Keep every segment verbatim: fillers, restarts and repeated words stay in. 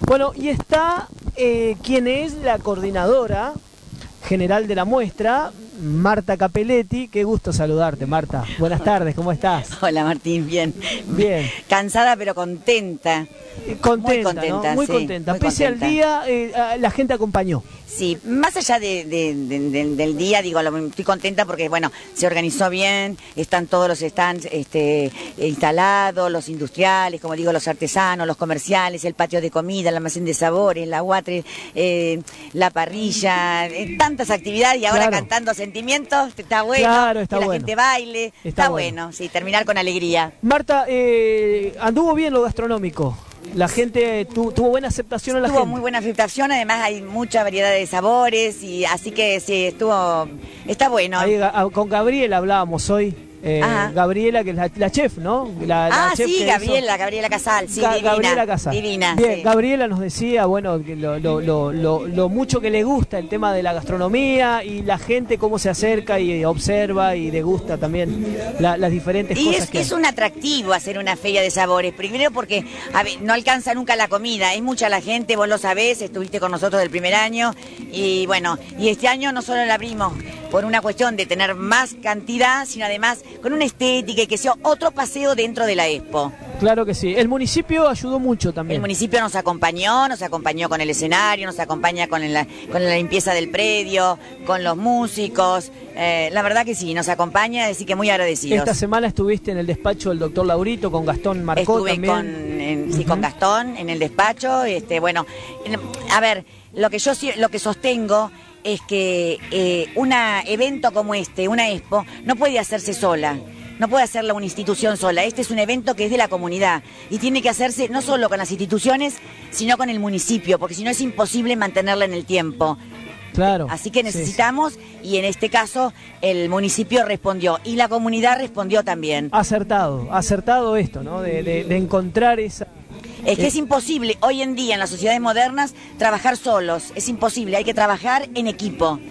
Bueno, y está eh, quien es la coordinadora general de la muestra, Marta Capelletti. Qué gusto saludarte, Marta. Buenas tardes, ¿cómo estás? Hola, Martín, bien. Bien. Cansada pero contenta. Contenta, muy contenta, ¿no? Muy sí, contenta. muy Pese contenta. al día, eh, la gente acompañó. Sí, más allá de, de, de, de, del día, digo, lo, estoy contenta porque, bueno, se organizó bien, están todos los stands este, instalados, los industriales, como digo, los artesanos, los comerciales, el patio de comida, el almacén de sabores, la guatre, eh, la parrilla, eh, tantas actividades y ahora Claro. cantando sentimientos, está bueno, Claro, está que la bueno. gente baile, está, Está bueno. bueno. sí, terminar con alegría. Marta, eh, anduvo bien lo gastronómico. La gente tu, tuvo buena aceptación a la Tuvo gente. muy buena aceptación, además hay mucha variedad de sabores y así que sí, estuvo, está bueno. Ahí, a- con Gabriela hablábamos hoy. Eh, Ajá. Gabriela, que es la, la chef, ¿no? La, la ah, chef sí, que Gabriela, hizo- Gabriela Casal, sí, Ga- divina. Gabriela Casal. Divina. Bien, sí. Gabriela nos decía, bueno, que lo, lo, lo, lo, lo mucho que le gusta el tema de la gastronomía y la gente cómo se acerca y observa y degusta también la- las diferentes Y cosas es, que es hay. un atractivo hacer una feria de sabores, primero porque a ver, no alcanza nunca la comida, es mucha la gente, vos lo sabés, estuviste con nosotros del primer año y bueno, y este año no solo la abrimos por una cuestión de tener más cantidad, sino además con una estética y que sea otro paseo dentro de la Expo. Claro que sí. El municipio ayudó mucho también. El municipio nos acompañó, nos acompañó con el escenario, nos acompaña con la, con la limpieza del predio, con los músicos. Eh, la verdad que sí, nos acompaña, así que muy agradecidos. Esta semana estuviste en el despacho del doctor Laurito con Gastón Marcó Estuve también. con, en- sí, Ujú. con Gastón en el despacho. Este, bueno, en- a ver, lo que yo sí- lo que sostengo es que eh, un evento como este, una Expo, no puede hacerse sola. No puede hacerla una institución sola. Este es un evento que es de la comunidad y tiene que hacerse no solo con las instituciones, sino con el municipio, porque si no es imposible mantenerla en el tiempo. Claro. Así que sí, necesitamos, y en este caso el municipio respondió y la comunidad respondió también. Acertado, acertado esto, ¿no? De, de, de encontrar esa... Es que Eh. es imposible hoy en día en las sociedades modernas trabajar solos, es imposible, hay que trabajar en equipo.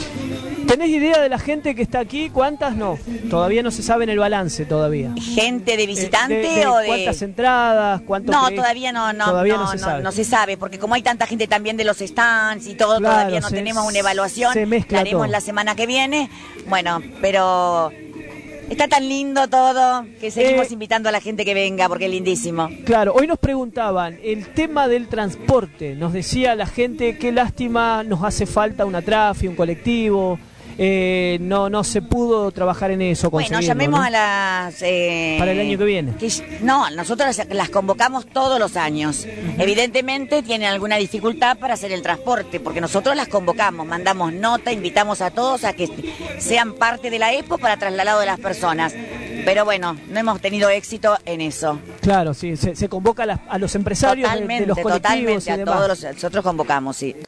¿Tenés idea de la gente que está aquí? ¿Cuántas? No. Todavía no se sabe en el balance todavía. ¿Gente de visitante De- de- de o de...? ¿Cuántas entradas? ¿Cuánto No, crees? todavía no, no, Todavía no, no se no, sabe. no se sabe, porque como hay tanta gente también de los stands y todo, Claro, todavía no se- tenemos una evaluación, se mezcla la haremos todo. la semana que viene, bueno, pero está tan lindo todo que seguimos Eh, invitando a la gente que venga, porque es lindísimo. Claro, hoy nos preguntaban el tema del transporte. Nos decía la gente, qué lástima, nos hace falta una trafi, un colectivo. Eh, no, no se pudo trabajar en eso. Bueno, conseguirlo, llamemos ¿no? a las... eh, Para el año que viene. no, nosotros las, las convocamos todos los años. Evidentemente tienen alguna dificultad para hacer el transporte, porque nosotros las convocamos, mandamos nota, invitamos a todos a que sean parte de la Expo para traslado de las personas. Pero bueno, no hemos tenido éxito en eso. Claro, sí, se, se convoca a, las- a los empresarios de- de, Totalmente, los colectivos totalmente, y a demás. todos los, nosotros convocamos, sí.